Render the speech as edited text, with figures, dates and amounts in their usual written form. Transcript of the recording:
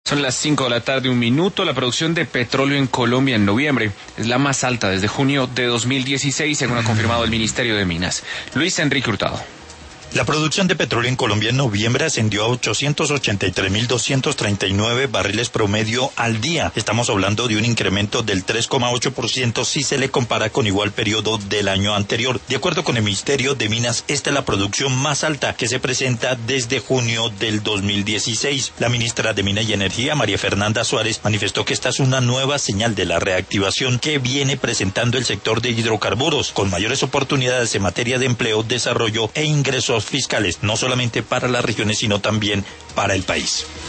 Son las 5 de la tarde, 1 minuto. La producción de petróleo en Colombia en noviembre es la más alta desde junio de 2016, según ha confirmado el Ministerio de Minas. Luis Enrique Hurtado. La producción de petróleo en Colombia en noviembre ascendió a 883.239 barriles promedio al día. Estamos hablando de un incremento del 3,8% si se le compara con igual periodo del año anterior. De acuerdo con el Ministerio de Minas, esta es la producción más alta que se presenta desde junio del 2016. La ministra de Minas y Energía, María Fernanda Suárez, manifestó que esta es una nueva señal de la reactivación que viene presentando el sector de hidrocarburos, con mayores oportunidades en materia de empleo, desarrollo e ingresos fiscales, no solamente para las regiones, sino también para el país.